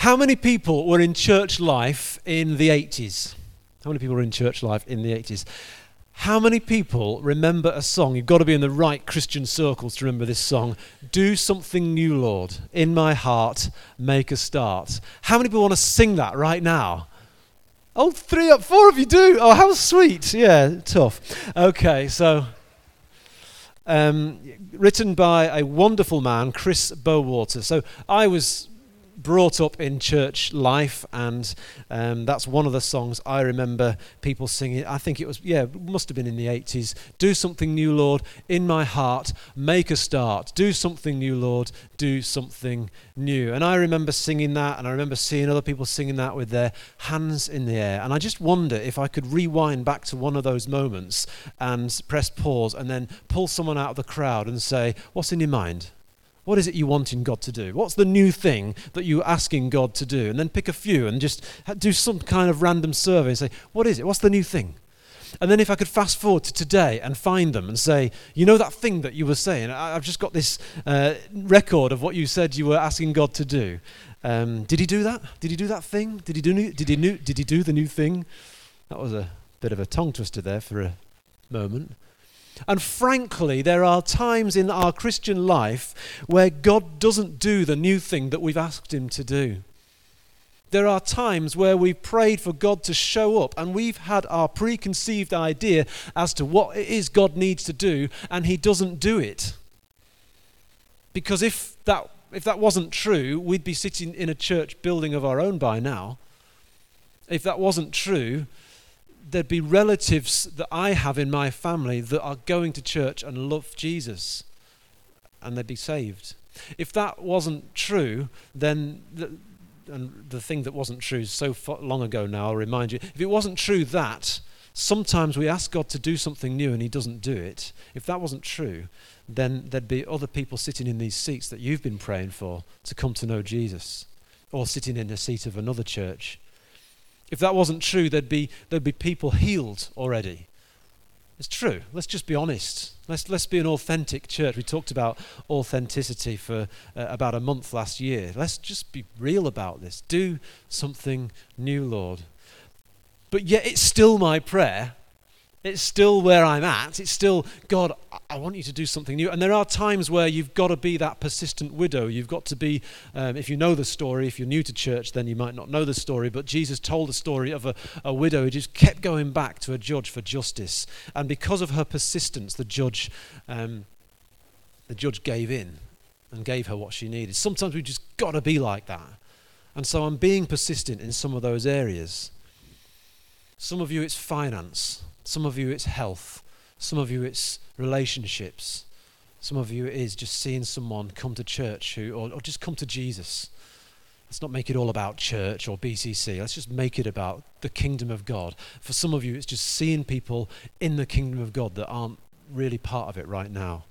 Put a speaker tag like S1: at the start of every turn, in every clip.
S1: How many people were in church life in the 80s? How many people were in church life in the 80s? How many people remember a song? You've got to be in the right Christian circles to remember this song. Do something new, Lord. In my heart, make a start. How many people want to sing that right now? Oh, 4 of you do. Oh, how sweet. Yeah, tough. Okay, so written by a wonderful man, Chris Bowater. So I was brought up in church life, and that's one of the songs I remember people singing. I think it must have been in the 80s. Do something new, Lord, in my heart, make a start. Do something new, Lord, do something new. And I remember singing that, and I remember seeing other people singing that with their hands in the air. And I just wonder if I could rewind back to one of those moments and press pause and then pull someone out of the crowd and say, what's in your mind? What is it you want in God to do? What's the new thing that you're asking God to do? And then pick a few and just do some kind of random survey and say, what is it? What's the new thing? And then if I could fast forward to today and find them and say, you know that thing that you were saying? I've just got this record of what you said you were asking God to do. Did he do that? Did he do that thing? Did he do the new thing? That was a bit of a tongue twister there for a moment. And frankly, there are times in our Christian life where God doesn't do the new thing that we've asked him to do. There are times where we've prayed for God to show up and we've had our preconceived idea as to what it is God needs to do, and he doesn't do it. Because if that wasn't true, we'd be sitting in a church building of our own by now. If that wasn't true, there'd be relatives that I have in my family that are going to church and love Jesus, and they'd be saved. If that wasn't true, then the thing that wasn't true is so long ago now, I'll remind you. If it wasn't true that sometimes we ask God to do something new and he doesn't do it, if that wasn't true, then there'd be other people sitting in these seats that you've been praying for to come to know Jesus, or sitting in a seat of another church. If that wasn't true, there'd be people healed already. It's true. Let's just be honest. Let's be an authentic church. We talked about authenticity for about a month last year. Let's just be real about this. Do something new, Lord. But yet it's still my prayer. It's still where I'm at. It's still, God, I want you to do something new. And there are times where you've got to be that persistent widow. You've got to be, if you know the story, if you're new to church, then you might not know the story, but Jesus told the story of a widow who just kept going back to a judge for justice. And because of her persistence, the judge gave in and gave her what she needed. Sometimes we've just got to be like that. And so I'm being persistent in some of those areas. Some of you, it's finance. Some of you, it's health. Some of you, it's relationships. Some of you, it is just seeing someone come to church or just come to Jesus. Let's not make it all about church or BCC. Let's just make it about the kingdom of God. For some of you, it's just seeing people in the kingdom of God that aren't really part of it right now.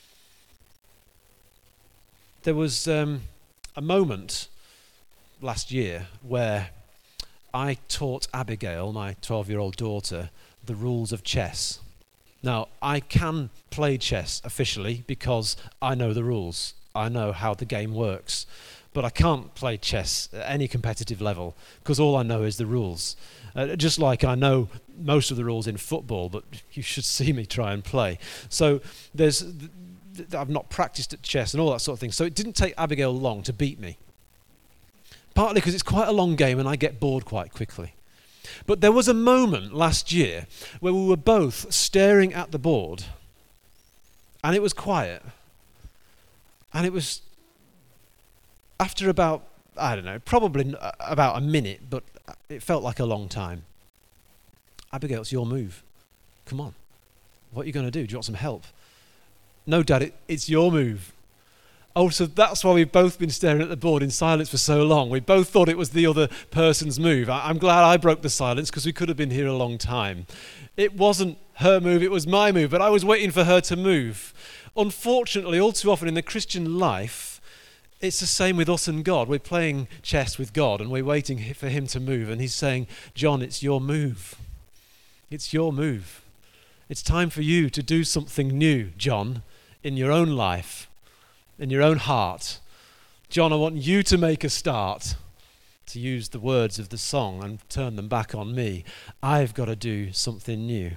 S1: There was a moment last year where I taught Abigail, my 12-year-old daughter, the rules of chess. Now, I can play chess officially because I know the rules. I know how the game works. But I can't play chess at any competitive level because all I know is the rules. Just like I know most of the rules in football, but you should see me try and play. So I've not practiced at chess and all that sort of thing. So it didn't take Abigail long to beat me. Partly because it's quite a long game and I get bored quite quickly. But there was a moment last year where we were both staring at the board and it was quiet. And it was after about, I don't know, probably about a minute, but it felt like a long time. Abigail, it's your move. Come on. What are you going to do? Do you want some help? No, Dad, it's your move. Oh, so that's why we've both been staring at the board in silence for so long. We both thought it was the other person's move. I'm glad I broke the silence because we could have been here a long time. It wasn't her move, it was my move, but I was waiting for her to move. Unfortunately, all too often in the Christian life, it's the same with us and God. We're playing chess with God and we're waiting for him to move. And he's saying, John, it's your move. It's your move. It's time for you to do something new, John, in your own life. In your own heart. John, I want you to make a start. to use the words of the song and turn them back on me. I've got to do something new.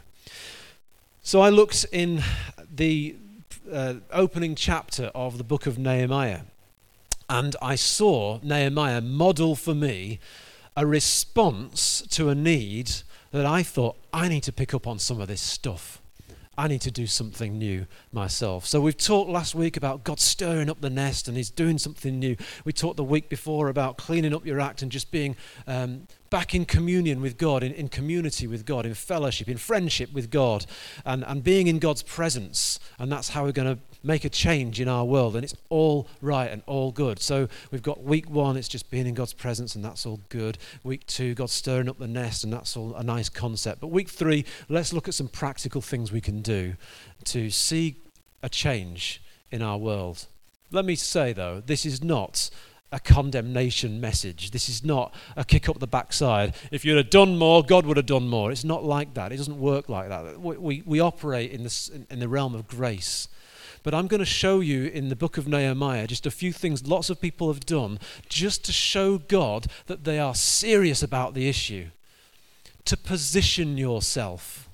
S1: So I looked in the opening chapter of the book of Nehemiah, and I saw Nehemiah model for me a response to a need that I thought, I need to pick up on some of this stuff. I need to do something new myself. So we've talked last week about God stirring up the nest and he's doing something new. We talked the week before about cleaning up your act and just being back in communion with God, in community with God, in fellowship, in friendship with God, and being in God's presence. And that's how we're going to make a change in our world, and it's all right and all good. So we've got week 1, it's just being in God's presence, and that's all good. Week 2, God's stirring up the nest, and that's all a nice concept. But week 3, let's look at some practical things we can do to see a change in our world. Let me say, though, this is not a condemnation message. This is not a kick up the backside. If you'd have done more, God would have done more. It's not like that. It doesn't work like that. We operate in the realm of grace. But I'm going to show you in the book of Nehemiah just a few things lots of people have done just to show God that they are serious about the issue. To position yourself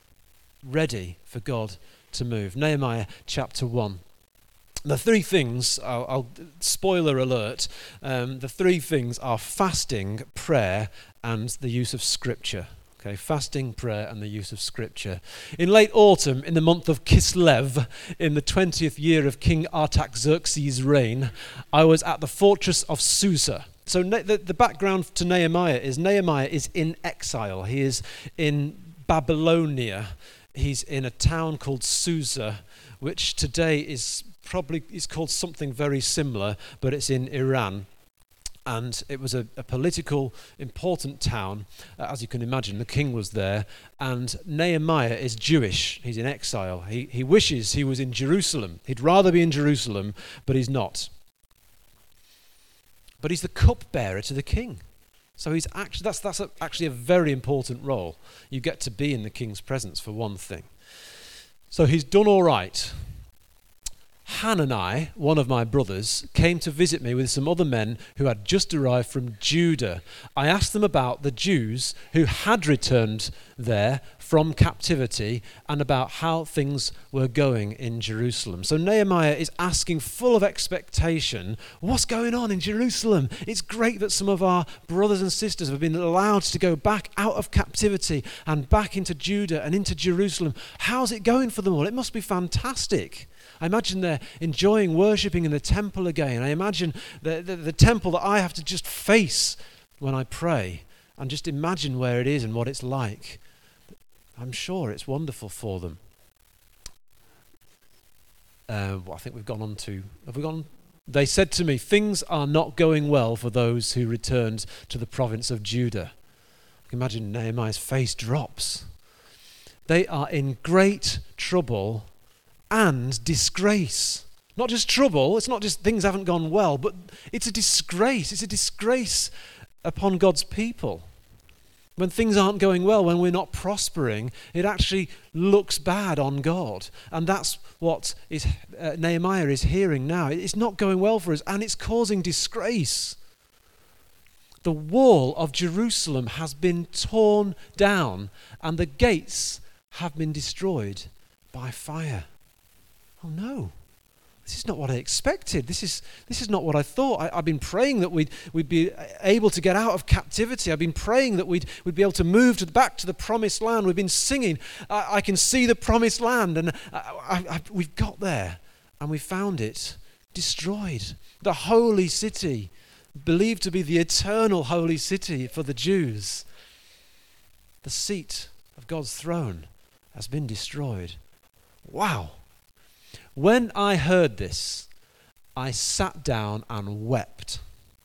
S1: ready for God to move. Nehemiah chapter 1. The 3 things, I'll spoiler alert, the 3 things are fasting, prayer, and the use of scripture. Okay, fasting, prayer, and the use of scripture. In late autumn, in the month of Kislev, in the 20th year of King Artaxerxes' reign, I was at the fortress of Susa. So the background to Nehemiah is in exile. He is in Babylonia. He's in a town called Susa, which today is called something very similar, but it's in Iran. And it was a political important town, as you can imagine. The king was there, and Nehemiah is Jewish. He's in exile. He wishes he was in Jerusalem. He'd rather be in Jerusalem, but he's not. But he's the cupbearer to the king. So he's actually that's actually a very important role. You get to be in the king's presence for one thing. So he's done all right. Hanani, one of my brothers, came to visit me with some other men who had just arrived from Judah. I asked them about the Jews who had returned there from captivity and about how things were going in Jerusalem. So Nehemiah is asking, full of expectation, what's going on in Jerusalem? It's great that some of our brothers and sisters have been allowed to go back out of captivity and back into Judah and into Jerusalem. How's it going for them all? It must be fantastic. I imagine they're enjoying worshipping in the temple again. I imagine the temple that I have to just face when I pray and just imagine where it is and what it's like. I'm sure it's wonderful for them. I think we've gone on to... Have we gone? They said to me, things are not going well for those who returned to the province of Judah. I can imagine Nehemiah's face drops. They are in great trouble and disgrace. Not just trouble, it's not just things haven't gone well, but it's a disgrace. It's a disgrace upon God's people. When things aren't going well, when we're not prospering, it actually looks bad on God. And that's what Nehemiah is hearing now. It's not going well for us, and it's causing disgrace. The wall of Jerusalem has been torn down, and the gates have been destroyed by fire. Oh no, this is not what I expected. This is not what I thought. I've been praying that we'd be able to get out of captivity. I've been praying that we'd be able to move back to the promised land. We've been singing, I can see the promised land, and we've got there, and we found it destroyed. The holy city, believed to be the eternal holy city for the Jews, the seat of God's throne, has been destroyed. Wow. When I heard this, I sat down and wept.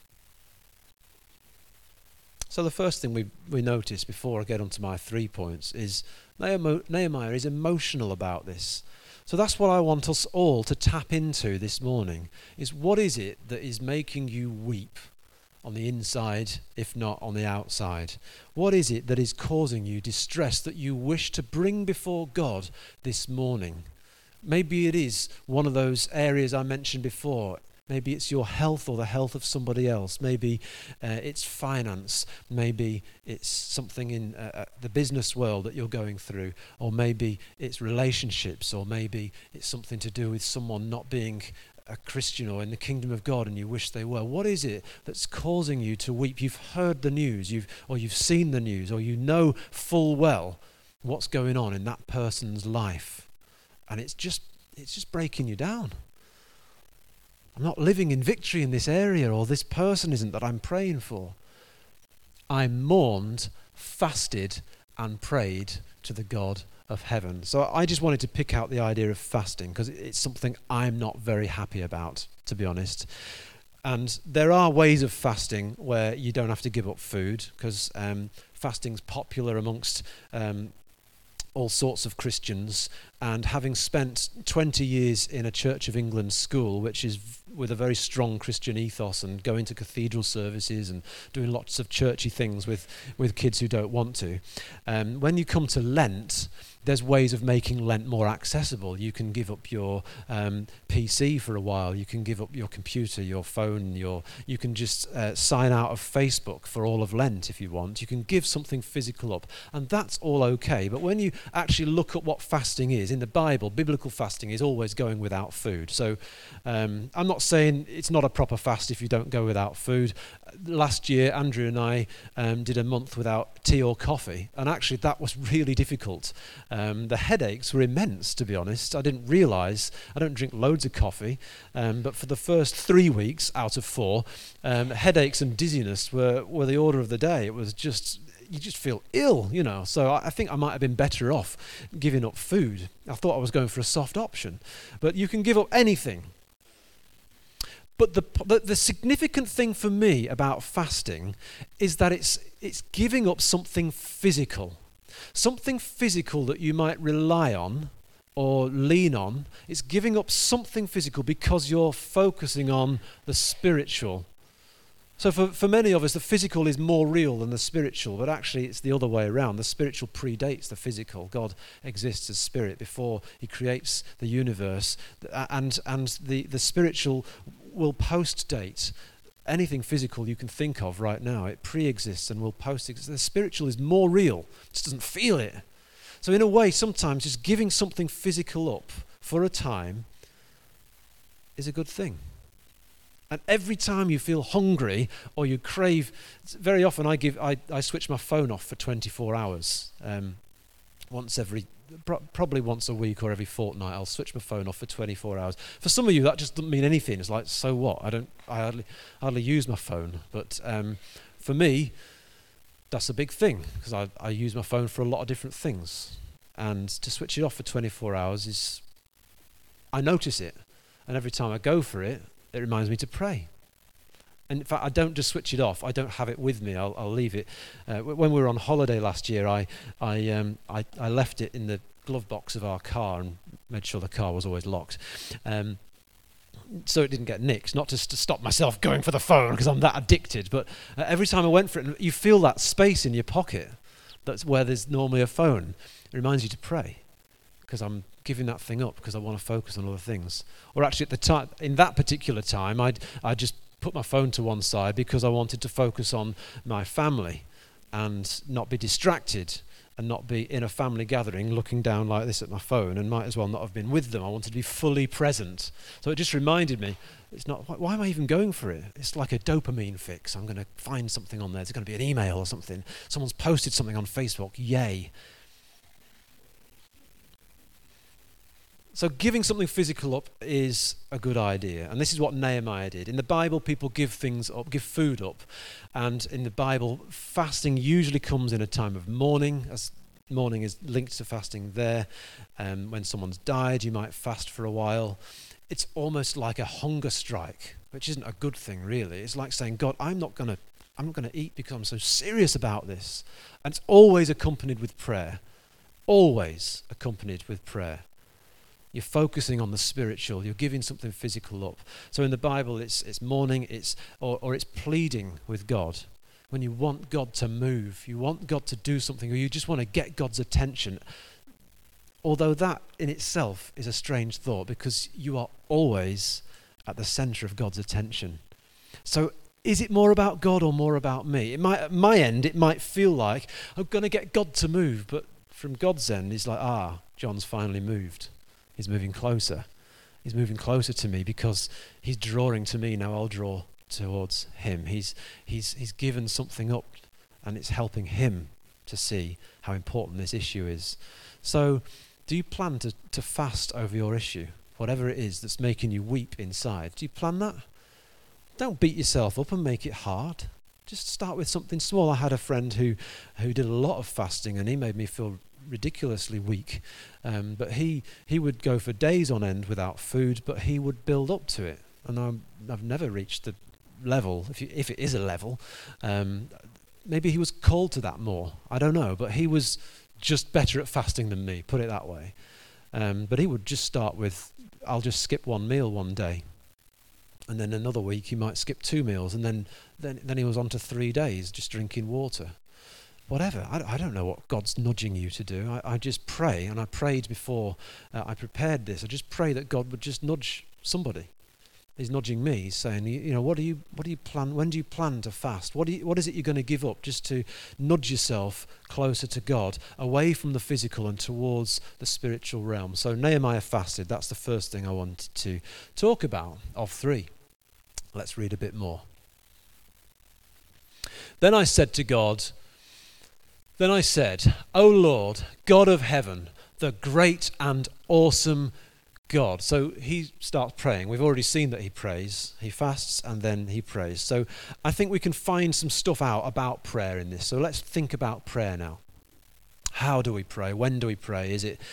S1: So the first thing we notice before I get onto my 3 points is Nehemiah is emotional about this. So that's what I want us all to tap into this morning, is what is it that is making you weep on the inside, if not on the outside? What is it that is causing you distress that you wish to bring before God this morning? Maybe it is one of those areas I mentioned before. Maybe it's your health or the health of somebody else. Maybe it's finance. Maybe it's something in the business world that you're going through. Or maybe it's relationships. Or maybe it's something to do with someone not being a Christian or in the kingdom of God and you wish they were. What is it that's causing you to weep? You've heard the news, you've seen the news, or you know full well what's going on in that person's life. And it's just breaking you down. I'm not living in victory in this area, or this person isn't that I'm praying for. I mourned, fasted, and prayed to the God of heaven. So I just wanted to pick out the idea of fasting because it's something I'm not very happy about, to be honest. And there are ways of fasting where you don't have to give up food, because fasting's popular amongst all sorts of Christians, and having spent 20 years in a Church of England school, which is with a very strong Christian ethos, and going to cathedral services and doing lots of churchy things with kids who don't want to, when you come to Lent, there's ways of making Lent more accessible. You can give up your PC for a while. You can give up your computer, your phone. You can just sign out of Facebook for all of Lent if you want. You can give something physical up, and that's all okay. But when you actually look at what fasting is, in the Bible, biblical fasting is always going without food. So I'm not saying it's not a proper fast if you don't go without food. Last year, Andrew and I did a month without tea or coffee, and actually that was really difficult. The headaches were immense, to be honest. I didn't realise, I don't drink loads of coffee, but for the first 3 weeks out of 4, headaches and dizziness were the order of the day. It was just, you just feel ill, you know. So I think I might have been better off giving up food. I thought I was going for a soft option. But you can give up anything. But the significant thing for me about fasting is that it's giving up something physical. Something physical that you might rely on or lean on. It's giving up something physical because you're focusing on the spiritual. So for many of us, the physical is more real than the spiritual, but actually it's the other way around. The spiritual predates the physical. God exists as spirit before he creates the universe, and the spiritual will post-date anything physical you can think of right now. It pre-exists and will post-exist. The spiritual is more real, just doesn't feel it. So in a way, sometimes just giving something physical up for a time is a good thing. And every time you feel hungry or you crave, very often I switch my phone off for 24 hours. Probably once a week or every fortnight, I'll switch my phone off for 24 hours. For some of you, that just doesn't mean anything. It's like, so what? I hardly use my phone. But for me, that's a big thing, because I use my phone for a lot of different things. And to switch it off for 24 hours I notice it. And every time I go for it, it reminds me to pray. And in fact, I don't just switch it off. I don't have it with me. I'll leave it. When we were on holiday last year, I left it in the glove box of our car and made sure the car was always locked, so it didn't get nicked. Not just to stop myself going for the phone because I'm that addicted, but every time I went for it, and you feel that space in your pocket. That's where there's normally a phone. It reminds you to pray, because I'm giving that thing up because I want to focus on other things. Or actually, at the time, in that particular time, I just put my phone to one side because I wanted to focus on my family and not be distracted and not be in a family gathering looking down like this at my phone, and might as well not have been with them. I wanted to be fully present. So it just reminded me, it's not, why am I even going for it? It's like a dopamine fix. I'm going to find something on there. There's going to be an email or something. Someone's posted something on Facebook. Yay. So giving something physical up is a good idea. And this is what Nehemiah did. In the Bible, people give things up, give food up. And in the Bible, fasting usually comes in a time of mourning, as mourning is linked to fasting there. When someone's died, you might fast for a while. It's almost like a hunger strike, which isn't a good thing, really. It's like saying, God, I'm not going to eat because I'm so serious about this. And it's always accompanied with prayer. Always accompanied with prayer. You're focusing on the spiritual. You're giving something physical up. So in the Bible, it's mourning, or it's pleading with God. When you want God to move, you want God to do something, or you just want to get God's attention. Although that in itself is a strange thought, because you are always at the center of God's attention. So is it more about God or more about me? At my end, it might feel like I'm going to get God to move, but from God's end, he's like, John's finally moved. He's moving closer. He's moving closer to me because he's drawing to me. Now I'll draw towards him. He's given something up, and it's helping him to see how important this issue is. So do you plan to fast over your issue? Whatever it is that's making you weep inside. Do you plan that? Don't beat yourself up and make it hard. Just start with something small. I had a friend who did a lot of fasting, and he made me feel ridiculously weak. But he would go for days on end without food, but he would build up to it. And I've never reached the level, if it is a level. Maybe he was called to that more. I don't know. But he was just better at fasting than me, put it that way. But he would just start with, I'll just skip one meal one day. And then another week he might skip 2 meals. And then he was on to 3 days just drinking water. Whatever. I don't know what God's nudging you to do. I just pray, and I prayed before I prepared this. I just pray that God would just nudge somebody. He's nudging me. He's saying, what do you plan? When do you plan to fast? What is it you're going to give up just to nudge yourself closer to God, away from the physical and towards the spiritual realm? So Nehemiah fasted. That's the first thing I wanted to talk about of 3. Let's read a bit more. Then I said, O Lord, God of heaven, the great and awesome God. So he starts praying. We've already seen that he prays. He fasts and then he prays. So I think we can find some stuff out about prayer in this. So let's think about prayer now. How do we pray? When do we pray? Is it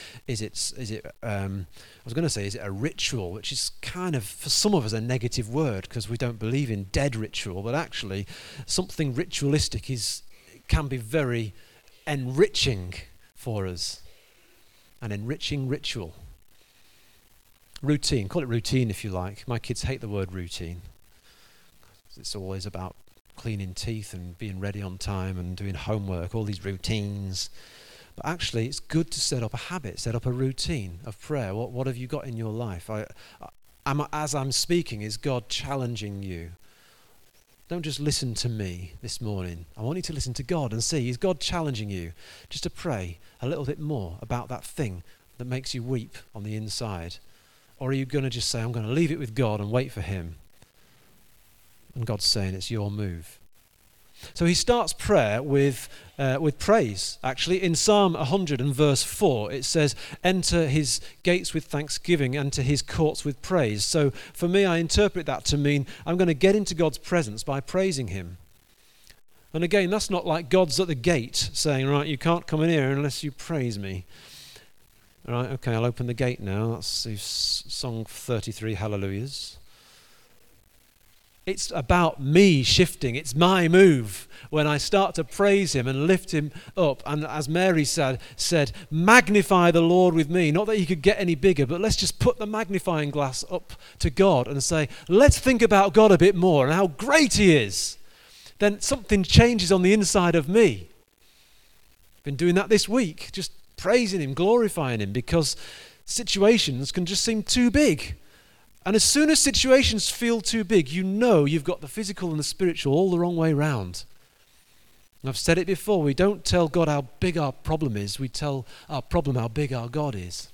S1: a ritual, which is kind of, for some of us, a negative word because we don't believe in dead ritual, but actually something ritualistic can be very enriching for us. An enriching ritual. Routine, call it routine if you like. My kids hate the word routine. It's always about cleaning teeth and being ready on time and doing homework, all these routines. But actually, it's good to set up a habit, set up a routine of prayer. What have you got in your life? As I'm speaking, is God challenging you? Don't just listen to me this morning. I want you to listen to God and see, is God challenging you just to pray a little bit more about that thing that makes you weep on the inside? Or are you going to just say, I'm going to leave it with God and wait for him? And God's saying it's your move. So he starts prayer with praise. Actually, in Psalm 100 and verse 4, it says, enter his gates with thanksgiving and to his courts with praise. So for me, I interpret that to mean I'm going to get into God's presence by praising him. And again, that's not like God's at the gate saying, right, you can't come in here unless you praise me. All right, okay, I'll open the gate now. That's song 33, Hallelujahs. It's about me shifting. It's my move when I start to praise him and lift him up. And as Mary said, magnify the Lord with me. Not that he could get any bigger, but let's just put the magnifying glass up to God and say, let's think about God a bit more and how great he is. Then something changes on the inside of me. Been doing that this week, just praising him, glorifying him, because situations can just seem too big. And as soon as situations feel too big, you know you've got the physical and the spiritual all the wrong way round. And I've said it before, we don't tell God how big our problem is, we tell our problem how big our God is.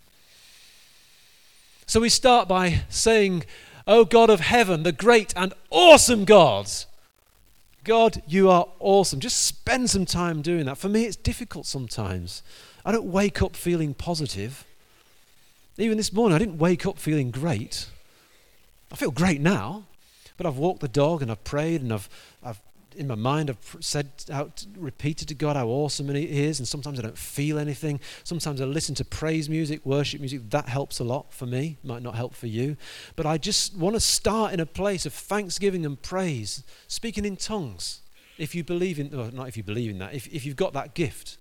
S1: So we start by saying, O God of heaven, the great and awesome God. God, you are awesome. Just spend some time doing that. For me, it's difficult sometimes. I don't wake up feeling positive. Even this morning, I didn't wake up feeling great. I feel great now, but I've walked the dog and I've prayed and I've in my mind I've repeated to God how awesome he is, and sometimes I don't feel anything. Sometimes I listen to praise music, worship music. That helps a lot for me. Might not help for you, but I just want to start in a place of thanksgiving and praise, speaking in tongues. If you believe in, well, not if you believe in that, if you've got that gift.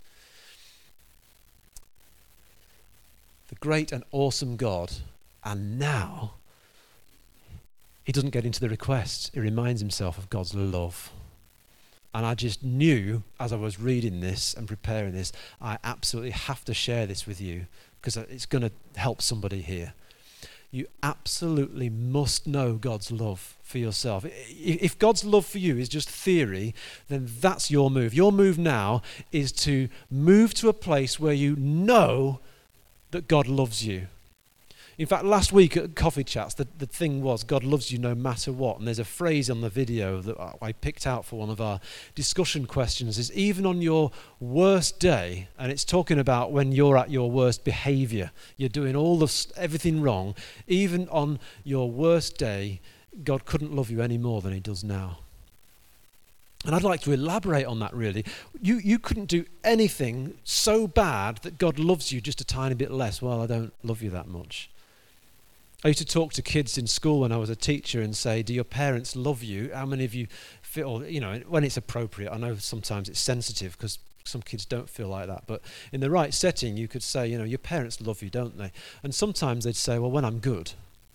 S1: The great and awesome God. And now, he doesn't get into the request. He reminds himself of God's love. And I just knew, as I was reading this and preparing this, I absolutely have to share this with you, because it's going to help somebody here. you absolutely must know God's love for yourself. If God's love for you is just theory, then that's your move. Your move now is to move to a place where you know that God loves you. In fact, last week at Coffee Chats, the thing was, God loves you no matter what. And there's a phrase on the video that I picked out for one of our discussion questions, is even on your worst day, and it's talking about when you're at your worst behavior, you're doing everything wrong, even on your worst day, God couldn't love you any more than he does now. And I'd like to elaborate on that really. You couldn't do anything so bad that God loves you just a tiny bit less. Well, I don't love you that much. I used to talk to kids in school when I was a teacher and say, do your parents love you? How many of you feel, when it's appropriate, I know sometimes it's sensitive because some kids don't feel like that, but in the right setting you could say, your parents love you, don't they? And sometimes they'd say, well, when I'm good.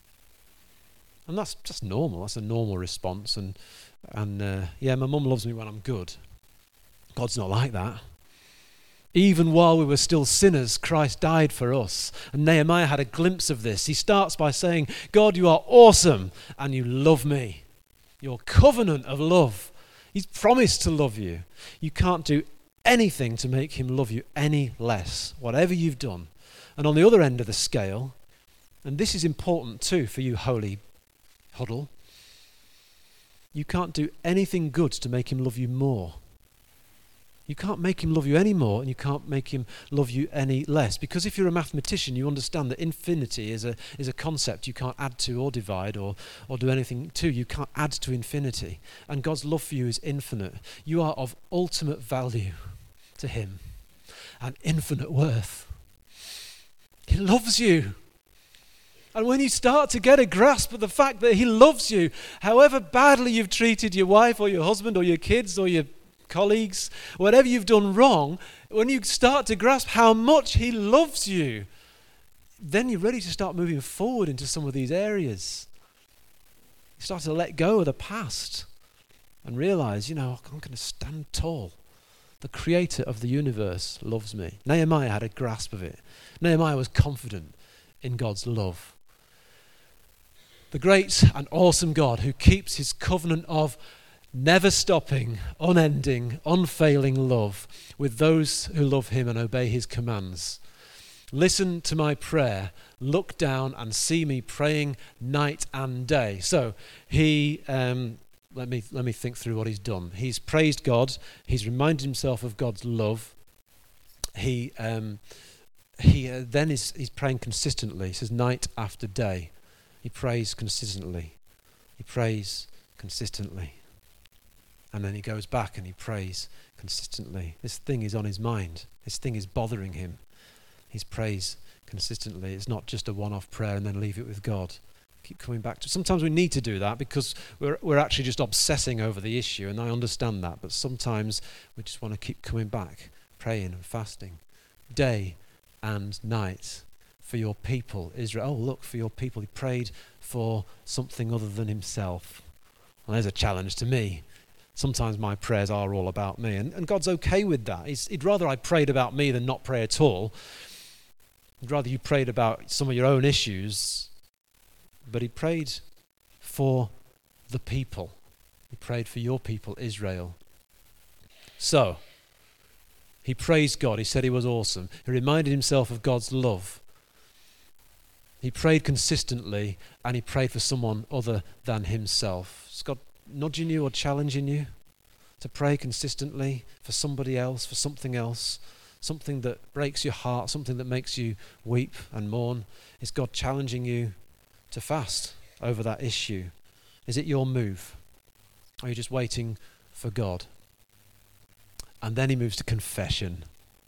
S1: And that's just normal, that's a normal response. And my mum loves me when I'm good. God's not like that. Even while we were still sinners, Christ died for us. And Nehemiah had a glimpse of this. He starts by saying, God, you are awesome and you love me. Your covenant of love. He's promised to love you. You can't do anything to make him love you any less, whatever you've done. And on the other end of the scale, and this is important too for you holy huddle, you can't do anything good to make him love you more. You can't make him love you any more, and you can't make him love you any less. Because if you're a mathematician, you understand that infinity is a concept you can't add to or divide or do anything to. You can't add to infinity. And God's love for you is infinite. You are of ultimate value to him and infinite worth. He loves you. And when you start to get a grasp of the fact that he loves you, however badly you've treated your wife or your husband or your kids or your colleagues, whatever you've done wrong, when you start to grasp how much he loves you, then you're ready to start moving forward into some of these areas. You start to let go of the past and realize, I'm going to stand tall. The creator of the universe loves me. Nehemiah had a grasp of it. Nehemiah was confident in God's love. The great and awesome God who keeps his covenant of never stopping, unending, unfailing love with those who love him and obey his commands. Listen to my prayer, look down and see me praying night and day. So he, let me think through what he's done. He's praised God, he's reminded himself of God's love. He's praying consistently. He says night after day. He prays consistently. He prays consistently. And then he goes back and he prays consistently. This thing is on his mind. This thing is bothering him. He prays consistently. It's not just a one-off prayer and then leave it with God. Keep coming back to it. Sometimes we need to do that because we're actually just obsessing over the issue, and I understand that. But sometimes we just want to keep coming back, praying and fasting, day and night for your people, Israel. Oh, look, for your people. He prayed for something other than himself. Well, there's a challenge to me. Sometimes my prayers are all about me, and God's okay with that. He'd rather I prayed about me than not pray at all. He'd rather you prayed about some of your own issues, but he prayed for the people. He prayed for your people, Israel. So, he praised God. He said he was awesome. He reminded himself of God's love. He prayed consistently, and he prayed for someone other than himself. Is God nudging you or challenging you to pray consistently for somebody else, for something else, something that breaks your heart, something that makes you weep and mourn? Is God challenging you to fast over that issue? Is it your move? Or are you just waiting for God? And then he moves to confession.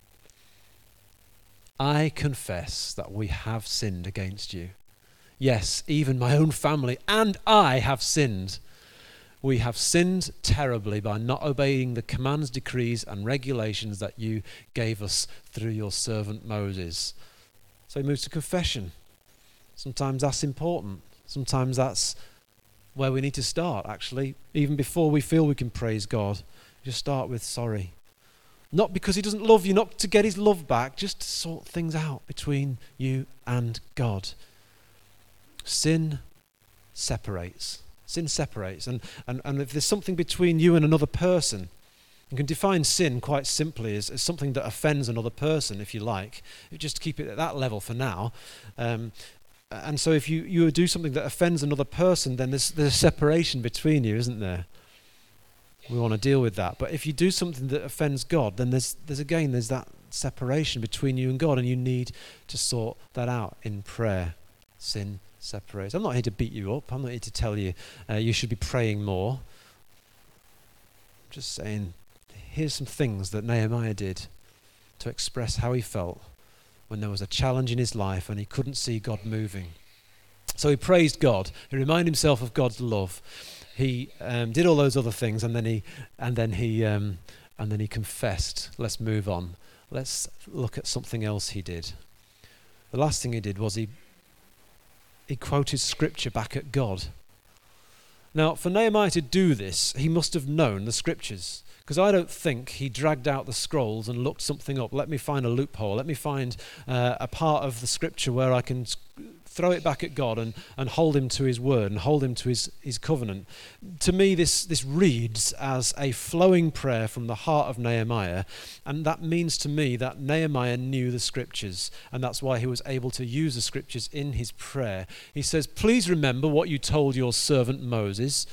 S1: I confess that we have sinned against you. Yes, even my own family and I have sinned. We have sinned terribly by not obeying the commands, decrees, and regulations that you gave us through your servant Moses. So he moves to confession. Sometimes that's important. Sometimes that's where we need to start, actually. Even before we feel we can praise God, just start with sorry. Not because he doesn't love you, not to get his love back, just to sort things out between you and God. Sin separates. Sin separates. And if there's something between you and another person, you can define sin quite simply as something that offends another person, if you like. Just keep it at that level for now. And so if you do something that offends another person, then there's a separation between you, isn't there? We want to deal with that. But if you do something that offends God, then there's that separation between you and God, and you need to sort that out in prayer. Sin separates. I'm not here to beat you up. I'm not here to tell you you should be praying more. I'm just saying, here's some things that Nehemiah did to express how he felt when there was a challenge in his life and he couldn't see God moving. So he praised God. He reminded himself of God's love. He did all those other things, and then he confessed. Let's move on. Let's look at something else he did. The last thing he did was he quoted scripture back at God. Now, for Nehemiah to do this, he must have known the scriptures, because I don't think he dragged out the scrolls and looked something up. Let me find a loophole. Let me find a part of the scripture where I can throw it back at God and hold him to his word and hold him to his covenant. To me, this reads as a flowing prayer from the heart of Nehemiah, and that means to me that Nehemiah knew the scriptures, and that's why he was able to use the scriptures in his prayer. He says, "Please remember what you told your servant Moses.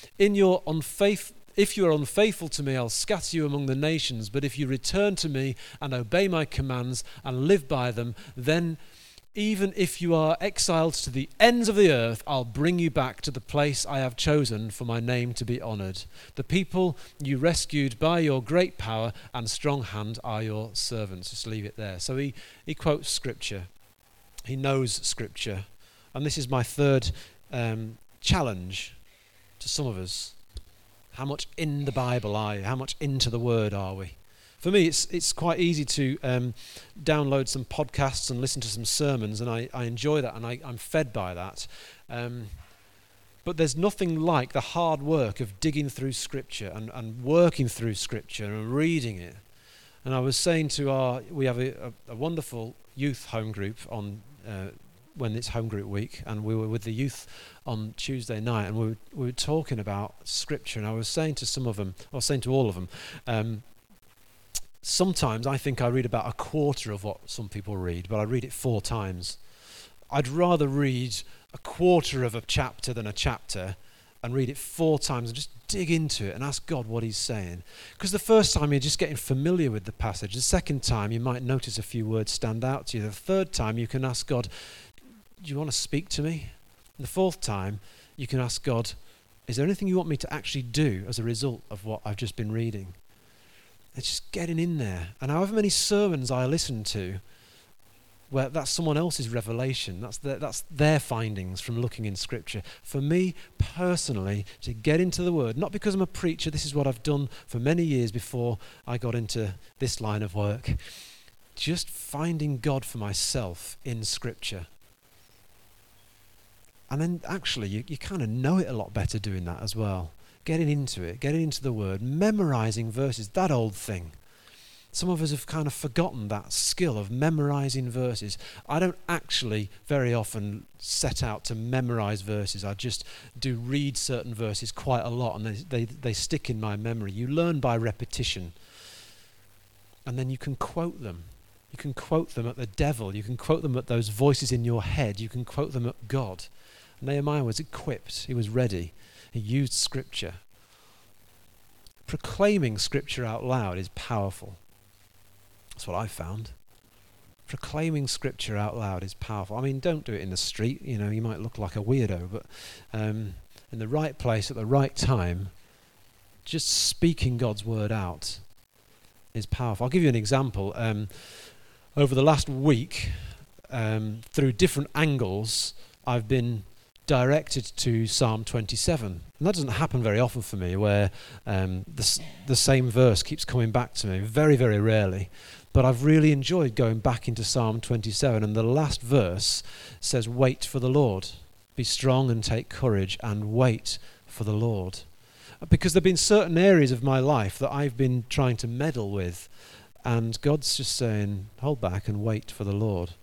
S1: If you are unfaithful to me, I'll scatter you among the nations. But if you return to me and obey my commands and live by them, then even if you are exiled to the ends of the earth, I'll bring you back to the place I have chosen for my name to be honored. The people you rescued by your great power and strong hand are your servants." Just leave it there. So he quotes scripture. He knows scripture. And this is my third challenge to some of us. How much in the Bible are you? How much into the Word are we? For me, it's quite easy to download some podcasts and listen to some sermons, and I enjoy that, and I'm fed by that. But there's nothing like the hard work of digging through Scripture and working through Scripture and reading it. And I was saying we have a wonderful youth home group on when it's home group week, and we were with the youth on Tuesday night, and we were talking about scripture, and I was saying to all of them, sometimes I think I read about a quarter of what some people read, but I read it 4 times. I'd rather read a quarter of a chapter than a chapter and read it 4 times and just dig into it and ask God what he's saying. Because the first time you're just getting familiar with the passage. The second time you might notice a few words stand out to you. The third time you can ask God, do you want to speak to me? And the fourth time you can ask God, is there anything you want me to actually do as a result of what I've just been reading? It's just getting in there. And however many sermons I listen to, where that's someone else's revelation, that's their findings from looking in Scripture. For me personally, to get into the Word, not because I'm a preacher, this is what I've done for many years before I got into this line of work, just finding God for myself in Scripture. And then actually you kind of know it a lot better doing that as well. Getting into it, getting into the Word, memorizing verses, that old thing. Some of us have kind of forgotten that skill of memorizing verses. I don't actually very often set out to memorize verses. I just do read certain verses quite a lot, and they stick in my memory. You learn by repetition. And then you can quote them. You can quote them at the devil. You can quote them at those voices in your head. You can quote them at God. Nehemiah was equipped. He was ready. He used Scripture. Proclaiming Scripture out loud is powerful. That's what I found. Proclaiming Scripture out loud is powerful. I mean, don't do it in the street. You know, you might look like a weirdo, but in the right place at the right time, just speaking God's word out is powerful. I'll give you an example. Over the last week, through different angles, I've been directed to Psalm 27. And that doesn't happen very often for me, where the same verse keeps coming back to me. Very, very rarely. But I've really enjoyed going back into Psalm 27, and the last verse says, wait for the Lord. Be strong and take courage and wait for the Lord. Because there have been certain areas of my life that I've been trying to meddle with, and God's just saying, hold back and wait for the Lord.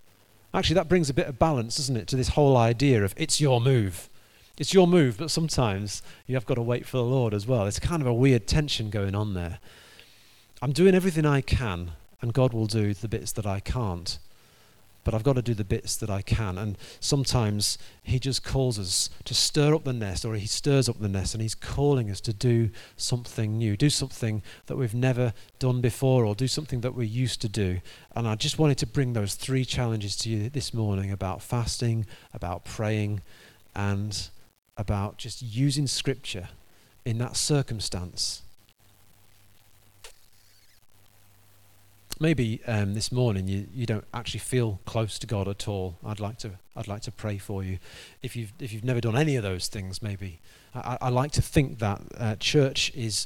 S1: Actually, that brings a bit of balance, doesn't it, to this whole idea of it's your move. It's your move, but sometimes you have got to wait for the Lord as well. It's kind of a weird tension going on there. I'm doing everything I can, and God will do the bits that I can't. But I've got to do the bits that I can. And sometimes he just calls us to stir up the nest, or he stirs up the nest, and he's calling us to do something new, do something that we've never done before, or do something that we used to do. And I just wanted to bring those 3 challenges to you this morning about fasting, about praying, and about just using Scripture in that circumstance. Maybe this morning you don't actually feel close to God at all. I'd like to pray for you. If you've never done any of those things, maybe I like to think that church is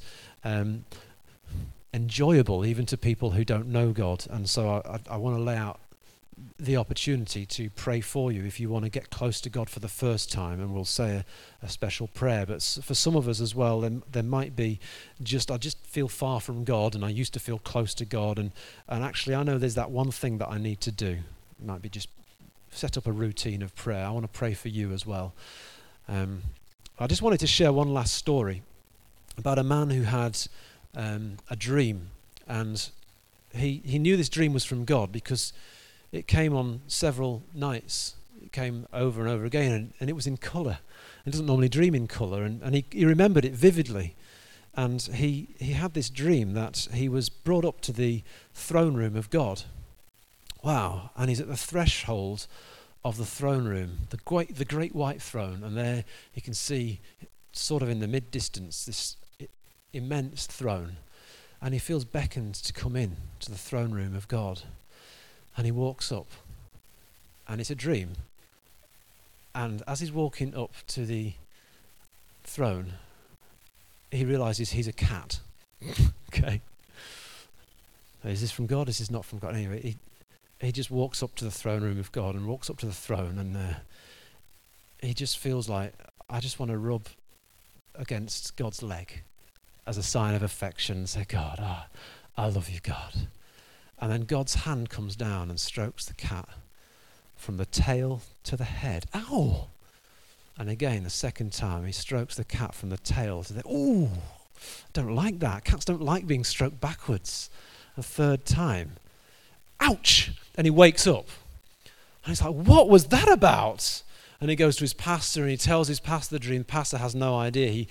S1: enjoyable even to people who don't know God, and so I want to lay out the opportunity to pray for you if you want to get close to God for the first time, and we'll say a special prayer. But for some of us as well, there might be I just feel far from God, and I used to feel close to God, and actually I know there's that one thing that I need to do. It might be just set up a routine of prayer. I want to pray for you as well. I just wanted to share one last story about a man who had a dream, and he knew this dream was from God because it came on several nights. It came over and over again, and it was in colour. He doesn't normally dream in colour, and he remembered it vividly. And he had this dream that he was brought up to the throne room of God. Wow. And he's at the threshold of the throne room, the great white throne, and there you can see, sort of in the mid-distance, this immense throne. And he feels beckoned to come in to the throne room of God. And he walks up, and it's a dream. And as he's walking up to the throne, he realizes he's a cat. Okay. Is this from God? Is this not from God? Anyway, he just walks up to the throne room of God and walks up to the throne, and he just feels like, I just want to rub against God's leg as a sign of affection and say, God, I love you, God. And then God's hand comes down and strokes the cat from the tail to the head. Ow! And again, the second time, he strokes the cat from the tail to the... Ooh! I don't like that. Cats don't like being stroked backwards. A third time. Ouch! And he wakes up. And he's like, what was that about? And he goes to his pastor and he tells his pastor the dream. The pastor has no idea. He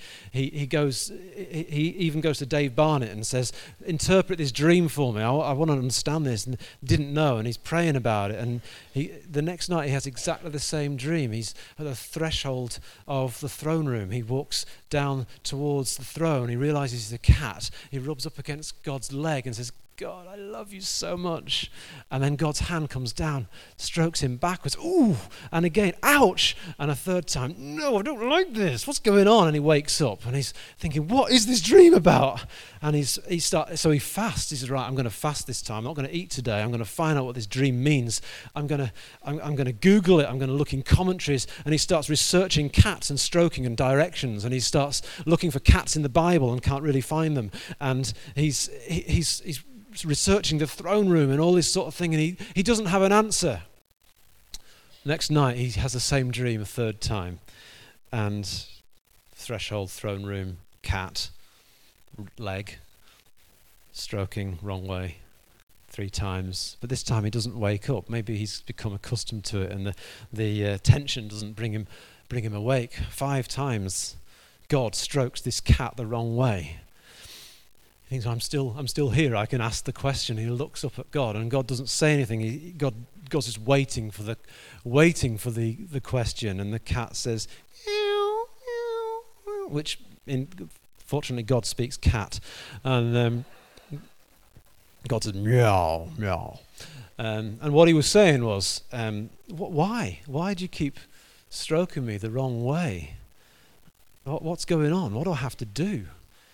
S1: even goes to Dave Barnett and says, interpret this dream for me. I want to understand this. And didn't know. And he's praying about it. And the next night he has exactly the same dream. He's at the threshold of the throne room. He walks down towards the throne. He realizes he's a cat. He rubs up against God's leg and says, God, I love you so much. And then God's hand comes down, strokes him backwards. Ooh! And again, ouch! And a third time, no, I don't like this. What's going on? And he wakes up and he's thinking, what is this dream about? And so he fasts. He says, right, I'm going to fast this time. I'm not going to eat today. I'm going to find out what this dream means. I'm going to Google it. I'm going to look in commentaries. And he starts researching cats and stroking and directions. And he starts looking for cats in the Bible and can't really find them. And he's researching the throne room and all this sort of thing, and he doesn't have an answer. Next night he has the same dream a third time, and threshold, throne room, cat, leg, stroking wrong way 3 times, but this time he doesn't wake up. Maybe he's become accustomed to it, and the tension doesn't bring him awake. 5 times God strokes this cat the wrong way. He thinks, I'm still here. I can ask the question. He looks up at God, and God doesn't say anything. God's just waiting for the question, and the cat says, meow, meow, which fortunately God speaks cat, and God says meow, meow, and what he was saying was, why do you keep stroking me the wrong way? What's going on? What do I have to do?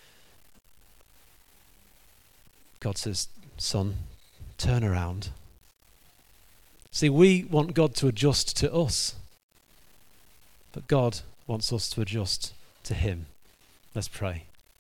S1: God says, son, turn around. See, we want God to adjust to us, but God wants us to adjust to him. Let's pray.